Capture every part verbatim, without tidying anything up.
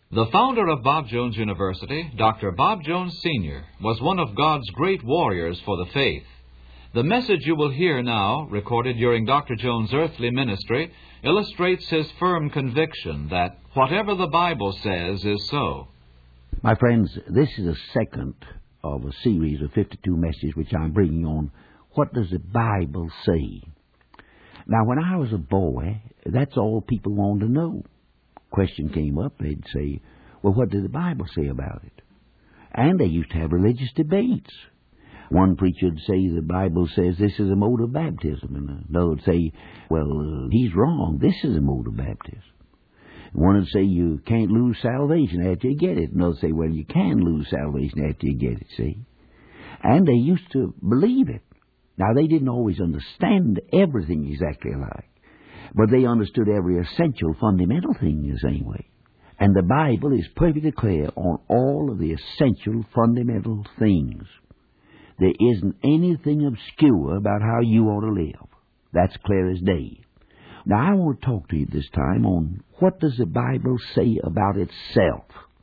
The founder of Bob Jones University, Doctor Bob Jones Senior, was one of God's great warriors for the faith. The message you will hear now, recorded during Doctor Jones' earthly ministry, illustrates his firm conviction that whatever the Bible says is so. My friends, this is the second of a series of fifty-two messages which I'm bringing on What Does the Bible Say? Now, when I was a boy, that's all people wanted to know. Question came up, they'd say, well, what did the Bible say about it? And they used to have religious debates. One preacher would say the Bible says this is a mode of baptism, and another would say, well, uh, he's wrong, this is a mode of baptism. One would say you can't lose salvation after you get it. Another would say, well, you can lose salvation after you get it, see? And they used to believe it. Now, they didn't always understand everything exactly alike, but they understood every essential, fundamental thing the same way. And the Bible is perfectly clear on all of the essential, fundamental things. There isn't anything obscure about how you ought to live. That's clear as day. Now, I want to talk to you this time on what does the Bible say about itself.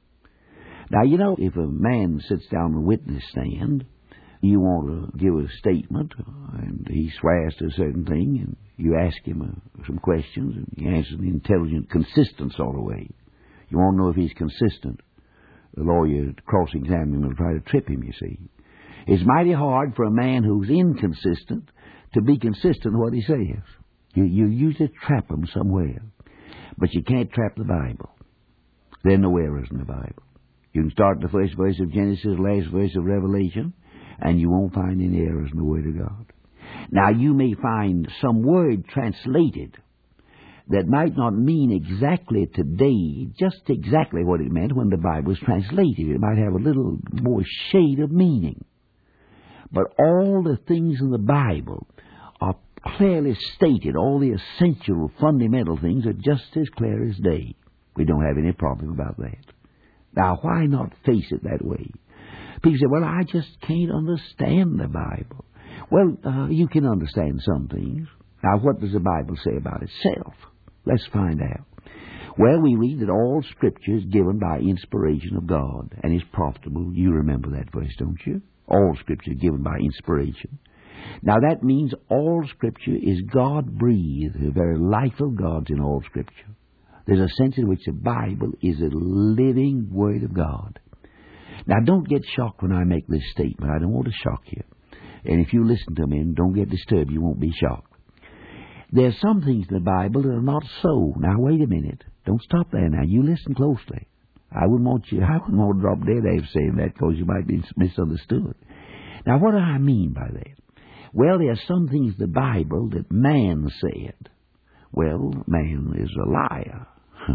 Now, you know, if a man sits down on a witness stand, you want to give a statement, and he swears to a certain thing, and you ask him uh, some questions, and he answers in an intelligent, consistent sort of way. You want to know if he's consistent. The lawyer cross-examine him and try to trip him, you see. It's mighty hard for a man who's inconsistent to be consistent in what he says. You, you usually trap him somewhere, but you can't trap the Bible. There are no errors in the Bible. You can start the first verse of Genesis, last verse of Revelation, and you won't find any errors in the Word of God. Now, you may find some word translated that might not mean exactly today, just exactly what it meant when the Bible was translated. It might have a little more shade of meaning. But all the things in the Bible are clearly stated. All the essential, fundamental things are just as clear as day. We don't have any problem about that. Now, why not face it that way? People say, well, I just can't understand the Bible. Well, uh, you can understand some things. Now, what does the Bible say about itself? Let's find out. Well, we read that all Scripture is given by inspiration of God and is profitable. You remember that verse, don't you? All Scripture is given by inspiration. Now, that means all Scripture is God-breathed. The very life of God's in all Scripture. There's a sense in which the Bible is a living Word of God. Now, don't get shocked when I make this statement. I don't want to shock you. And if you listen to me and don't get disturbed, you won't be shocked. There's some things in the Bible that are not so. Now, wait a minute. Don't stop there now. You listen closely. I wouldn't want you, I wouldn't want to drop dead after saying that because you might be misunderstood. Now, what do I mean by that? Well, there are some things in the Bible that man said. Well, man is a liar.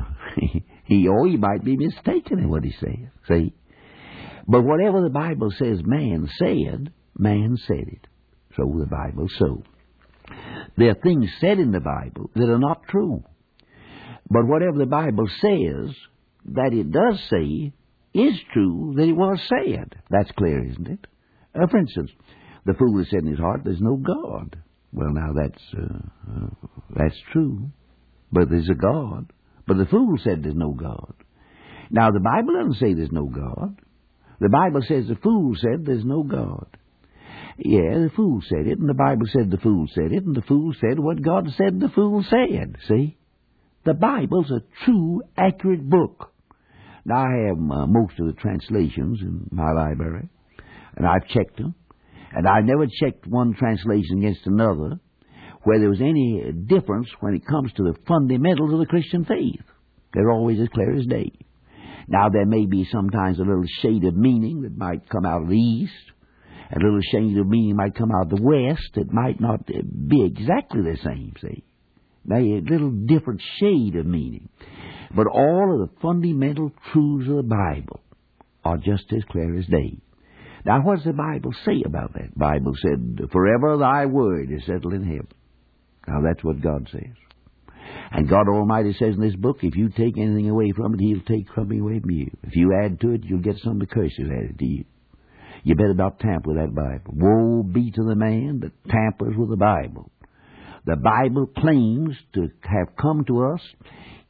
he or he might be mistaken in what he says. See? But whatever the Bible says man said, man said it. So the Bible's so. There are things said in the Bible that are not true. But whatever the Bible says that it does say is true that it was said. That's clear, isn't it? Uh, for instance, the fool has said in his heart, there's no God. Well, now that's, uh, uh, that's true. But there's a God. But the fool said there's no God. Now, the Bible doesn't say there's no God. The Bible says the fool said there's no God. Yeah, the fool said it, and the Bible said the fool said it, and the fool said what God said the fool said, see? The Bible's a true, accurate book. Now, I have uh, most of the translations in my library, and I've checked them, and I've never checked one translation against another where there was any difference when it comes to the fundamentals of the Christian faith. They're always as clear as day. Now, there may be sometimes a little shade of meaning that might come out of the East. A little shade of meaning might come out of the West. It might not be exactly the same, see. Maybe a little different shade of meaning. But all of the fundamental truths of the Bible are just as clear as day. Now, what does the Bible say about that? The Bible said, forever thy word is settled in heaven. Now, that's what God says. And God Almighty says in this book, if you take anything away from it, He'll take something away from you. If you add to it, you'll get some of the curses added to you. You better not tamper with that Bible. Woe be to the man that tampers with the Bible. The Bible claims to have come to us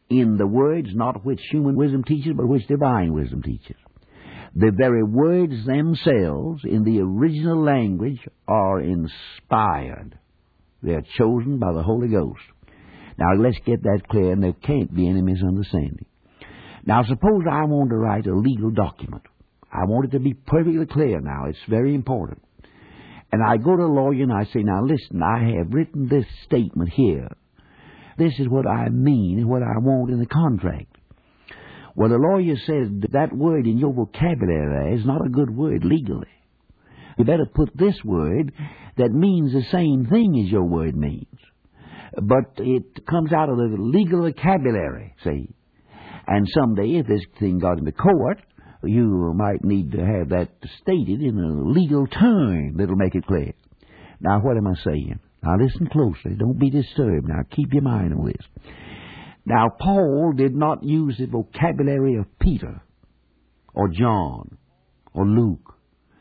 in the words not which human wisdom teaches, but which divine wisdom teaches. The very words themselves in the original language are inspired. They are chosen by the Holy Ghost. Now, let's get that clear, and there can't be any misunderstanding. Now, suppose I want to write a legal document. I want it to be perfectly clear now. It's very important. And I go to a lawyer and I say, now, listen, I have written this statement here. This is what I mean and what I want in the contract. Well, the lawyer says that word in your vocabulary is not a good word legally. You better put this word that means the same thing as your word means. But it comes out of the legal vocabulary, see. And someday, if this thing got into court, you might need to have that stated in a legal term that'll make it clear. Now, what am I saying? Now, listen closely. Don't be disturbed. Now, keep your mind on this. Now, Paul did not use the vocabulary of Peter or John or Luke.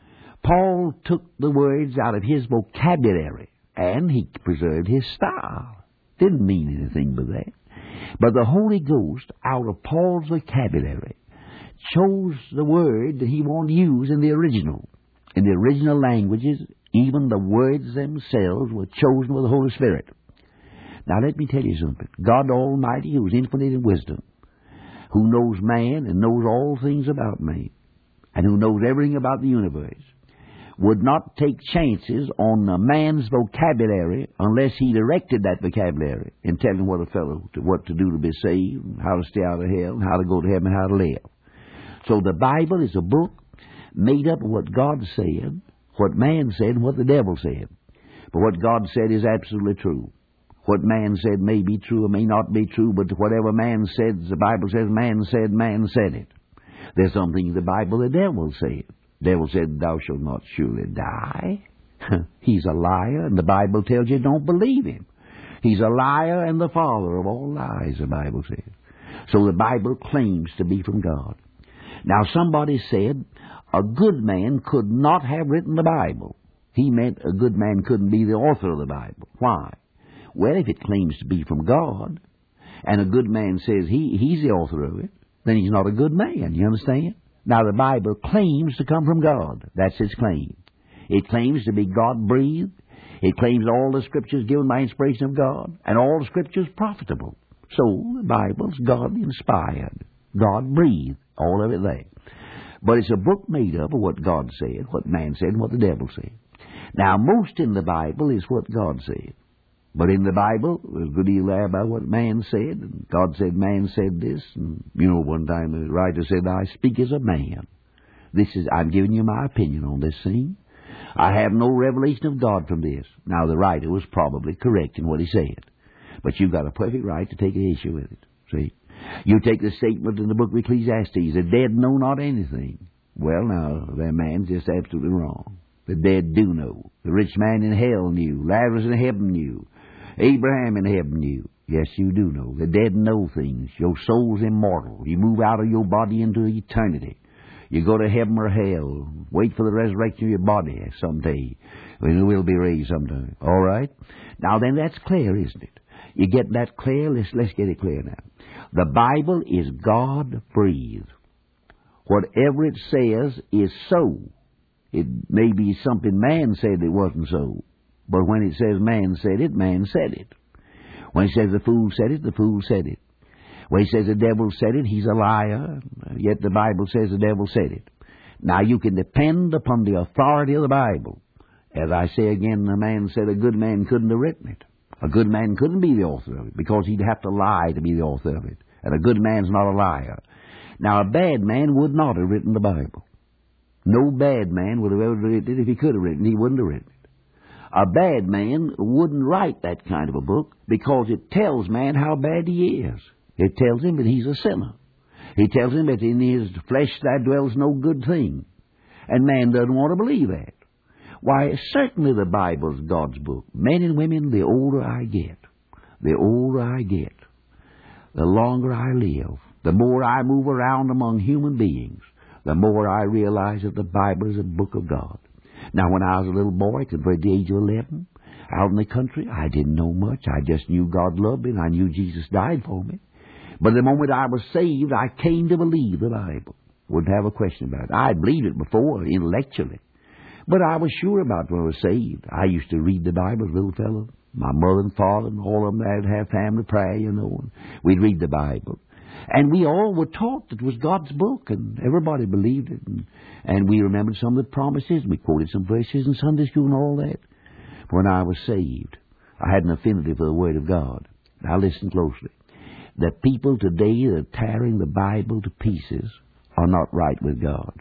Paul took the words out of his vocabulary, and he preserved his style. Didn't mean anything but that. But the Holy Ghost, out of Paul's vocabulary, chose the word that he wanted to use in the original. In the original languages, even the words themselves were chosen by the Holy Spirit. Now let me tell you something. God Almighty, who is infinite in wisdom, who knows man and knows all things about man, and who knows everything about the universe, would not take chances on a man's vocabulary unless he directed that vocabulary in telling what a fellow to, what to do to be saved, how to stay out of hell, how to go to heaven, how to live. So the Bible is a book made up of what God said, what man said, and what the devil said. But what God said is absolutely true. What man said may be true or may not be true, but whatever man said, the Bible says man said, man said it. There's something in the Bible the devil said. The devil said, thou shalt not surely die. He's a liar, and the Bible tells you don't believe him. He's a liar and the father of all lies, the Bible says. So the Bible claims to be from God. Now somebody said a good man could not have written the Bible. He meant a good man couldn't be the author of the Bible. Why? Well, if it claims to be from God, and a good man says he, he's the author of it, then he's not a good man. You understand? Now, the Bible claims to come from God. That's its claim. It claims to be God-breathed. It claims all the Scriptures given by inspiration of God, and all the Scriptures profitable. So, the Bible's God-inspired, God-breathed, all of it there. But it's a book made up of what God said, what man said, and what the devil said. Now, most in the Bible is what God said. But in the Bible, there's a good deal there about what man said. And God said, man said this. And, you know, one time the writer said, I speak as a man. This is, I'm giving you my opinion on this thing. I have no revelation of God from this. Now, the writer was probably correct in what he said. But you've got a perfect right to take an issue with it. See? You take the statement in the book of Ecclesiastes, the dead know not anything. Well, now, that man's just absolutely wrong. The dead do know. The rich man in hell knew. Lazarus in heaven knew. Abraham in heaven knew. Yes, you do know. The dead know things. Your soul's immortal. You move out of your body into eternity. You go to heaven or hell. Wait for the resurrection of your body someday. It will be raised sometime. All right? Now then, that's clear, isn't it? You get that clear? Let's, let's get it clear now. The Bible is God-breathed. Whatever it says is so. It may be something man said it wasn't so. But when it says man said it, man said it. When it says the fool said it, the fool said it. When it says the devil said it, he's a liar. Yet the Bible says the devil said it. Now you can depend upon the authority of the Bible. As I say again, the man said a good man couldn't have written it. A good man couldn't be the author of it because he'd have to lie to be the author of it. And a good man's not a liar. Now a bad man would not have written the Bible. No bad man would have ever written it. If he could have written it, he wouldn't have written it. A bad man wouldn't write that kind of a book because it tells man how bad he is. It tells him that he's a sinner. It tells him that in his flesh there dwells no good thing. And man doesn't want to believe that. Why, certainly the Bible's God's book. Men and women, the older I get, the older I get, the longer I live, the more I move around among human beings, the more I realize that the Bible is a book of God. Now, when I was a little boy, compared to the age of eleven, out in the country, I didn't know much. I just knew God loved me, and I knew Jesus died for me. But the moment I was saved, I came to believe the Bible. Wouldn't have a question about it. I'd believed it before, intellectually. But I was sure about it when I was saved. I used to read the Bible as a little fellow. My mother and father and all of them, they'd have family prayer, you know, and we'd read the Bible. And we all were taught that it was God's book, and everybody believed it. And, and we remembered some of the promises, and we quoted some verses in Sunday school and all that. When I was saved, I had an affinity for the Word of God. Now listen closely. The people today that are tearing the Bible to pieces are not right with God.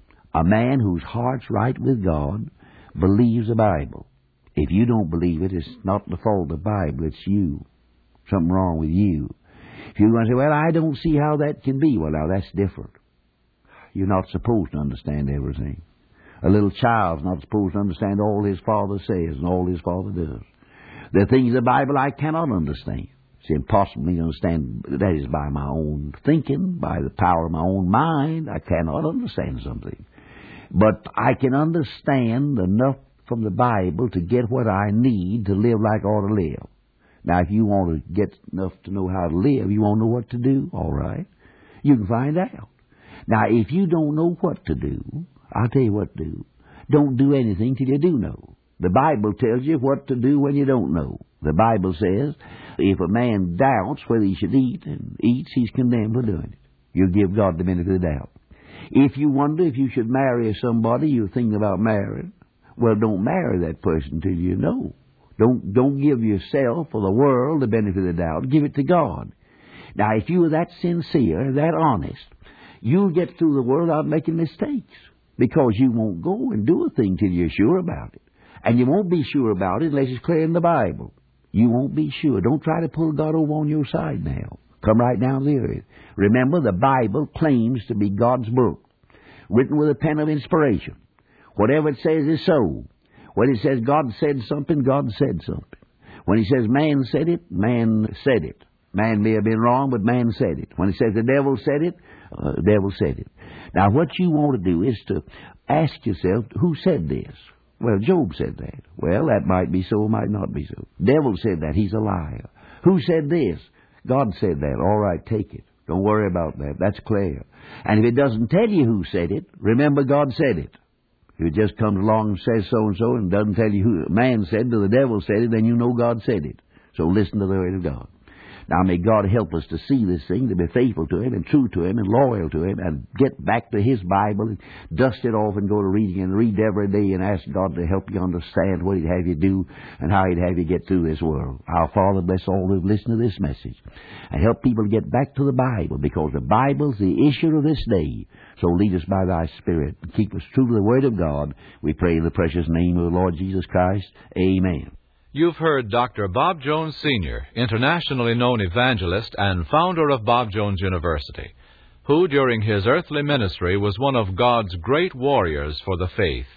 A man whose heart's right with God believes the Bible. If you don't believe it, it's not the fault of the Bible, it's you. Something wrong with you. If you're going to say, well, I don't see how that can be. Well, now, that's different. You're not supposed to understand everything. A little child's not supposed to understand all his father says and all his father does. There are things in the Bible I cannot understand. It's impossible for me to understand. That is by my own thinking, by the power of my own mind. I cannot understand something. But I can understand enough from the Bible to get what I need to live like I ought to live. Now, if you want to get enough to know how to live, you want to know what to do, all right. You can find out. Now, if you don't know what to do, I'll tell you what to do. Don't do anything till you do know. The Bible tells you what to do when you don't know. The Bible says, if a man doubts whether he should eat and eats, he's condemned for doing it. You give God the benefit of the doubt. If you wonder if you should marry somebody you're thinking about marrying, well, don't marry that person till you know. Don't don't give yourself or the world the benefit of the doubt. Give it to God. Now, if you are that sincere, that honest, you'll get through the world without making mistakes, because you won't go and do a thing till you're sure about it. And you won't be sure about it unless it's clear in the Bible. You won't be sure. Don't try to pull God over on your side now. Come right down to the earth. Remember, the Bible claims to be God's book, written with a pen of inspiration. Whatever it says is so. When it says God said something, God said something. When he says man said it, man said it. Man may have been wrong, but man said it. When it says the devil said it, uh, the devil said it. Now, what you want to do is to ask yourself, who said this? Well, Job said that. Well, that might be so, might not be so. Devil said that. He's a liar. Who said this? God said that. All right, take it. Don't worry about that. That's clear. And if it doesn't tell you who said it, remember God said it. If it just comes along and says so-and-so and doesn't tell you who man said or the devil said it, then you know God said it. So listen to the word of God. Now, may God help us to see this thing, to be faithful to Him and true to Him and loyal to Him, and get back to His Bible and dust it off and go to reading and read every day and ask God to help you understand what He'd have you do and how He'd have you get through this world. Our Father, bless all who've listened to this message, and help people to get back to the Bible, because the Bible's the issue of this day. So lead us by Thy Spirit and keep us true to the Word of God. We pray in the precious name of the Lord Jesus Christ. Amen. You've heard Doctor Bob Jones, Senior, internationally known evangelist and founder of Bob Jones University, who during his earthly ministry was one of God's great warriors for the faith.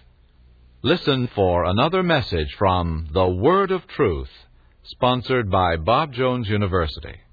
Listen for another message from The Word of Truth, sponsored by Bob Jones University.